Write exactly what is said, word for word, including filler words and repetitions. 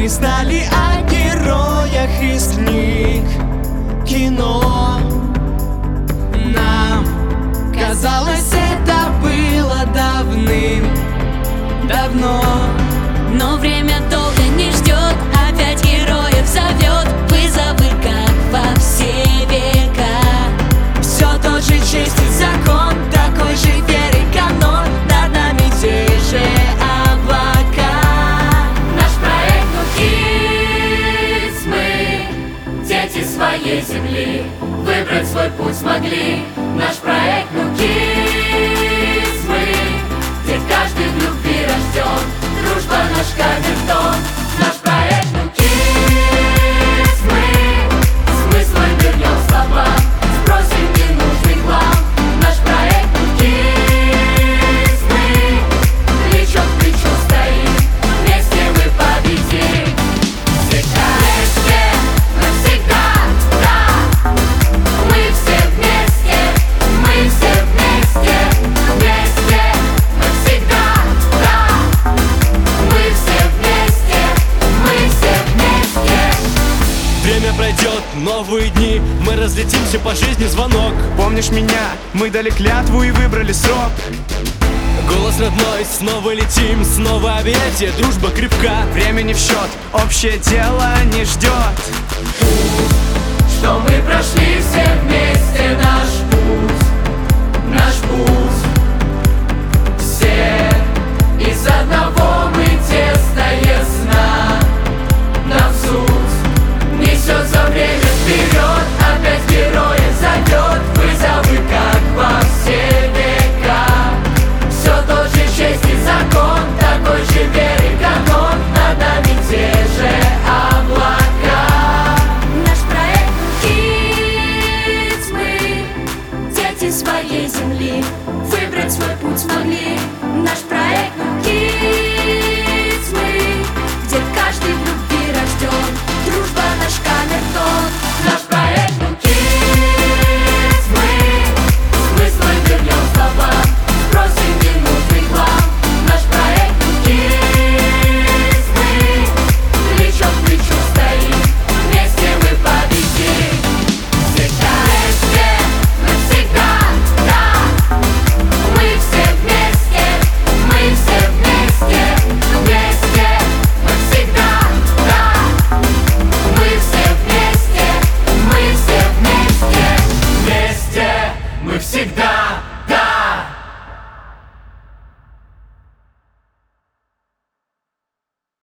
Мы знали о героях из книг, кино. Нам казалось, это было давным-давно. Но время долго не ждет, опять героев зовет. Вызовы, как во все века. Все тот же честь и закон, такой же веры канон. Над нами те же облака. Наш проект УКИСС, мы дети своей земли, выбрать свой путь смогли. Наш проект УКИСС, мы, где каждый в любви рожден. Дружба наш камертон. Наш проект УКИСС, мы смыслом вернем слова, сбросим ненужный хлам. Наш проект УКИСС, мы плечо к плечу стоим, вместе мы победим. Всегда вместе, навсегда, да. Мы все вместе, мы все вместе, вместе, мы всегда, да. Мы все вместе, мы все вместе. Время пройдет, новые дни, мы разлетимся по жизни, звонок. Помнишь меня? Мы дали клятву и выбрали срок. Голос родной, снова летим, снова объятия, дружба крепка. Время не в счет, общее дело не ждет. Что мы прошли все вместе наш путь, наш путь. Все из одного